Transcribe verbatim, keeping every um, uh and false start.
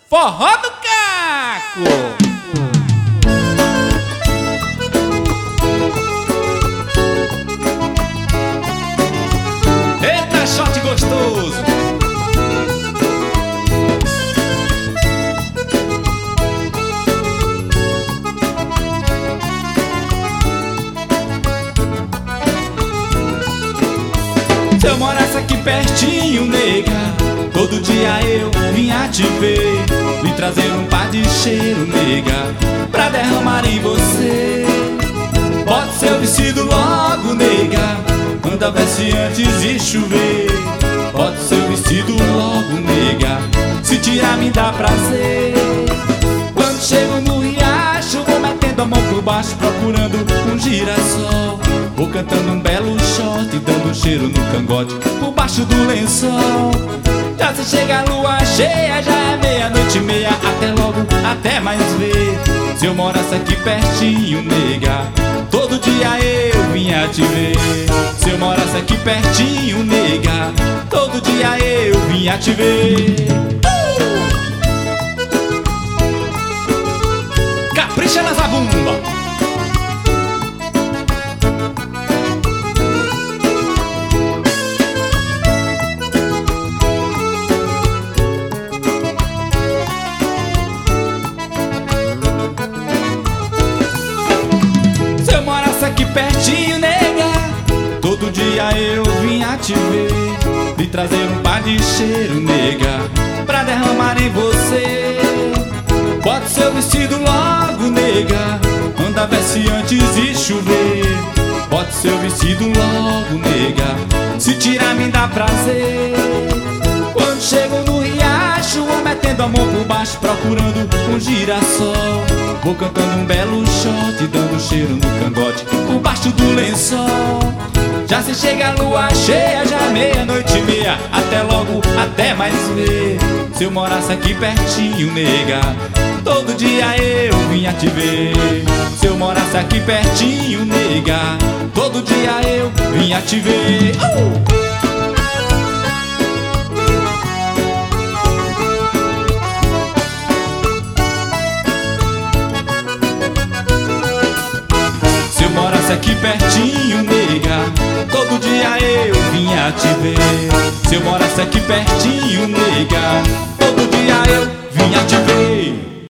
Forró do Caco. Eita, shot gostoso. Se eu morasse aqui pertinho, nega, todo dia eu vinha te ver, lhe trazer um par de cheiro, nega, pra derramar em você. Bota seu vestido logo, nega, manda veste antes de chover. Bota seu vestido logo, nega, se tirar me dá prazer. Quando chego no riacho, vou metendo a mão por baixo procurando um girassol. Vou cantando um belo shot, dando um cheiro no cangote por baixo do lençol. Já se chega a lua cheia, já é meia-noite e meia. Até logo, até mais ver. Se eu morasse aqui pertinho, nega, todo dia eu vinha te ver. Se eu morasse aqui pertinho, nega, todo dia eu vinha te ver. uh! Capricha na zabumba. Aqui pertinho, nega, todo dia eu vinha te ver, lhe trazer um par de cheiro, nega, pra derramar em você. Bota seu vestido logo, nega, manda veste antes de chover. Bota seu vestido logo, nega, se tirar me dá prazer. Quando chego no riacho, vou metendo a mão por baixo procurando um girassol. Vou cantando um belo shot, dando um cheiro no cangote por baixo do lençol. Já se chega a lua cheia, já é meia-noite e meia. Até logo, até mais ver. Se eu morasse aqui pertinho, nega, todo dia eu vinha te ver. Se eu morasse aqui pertinho, nega, todo dia eu vinha te ver. uh! Aqui pertinho, nega, todo dia eu vinha te ver. Se eu morasse aqui pertinho, nega, todo dia eu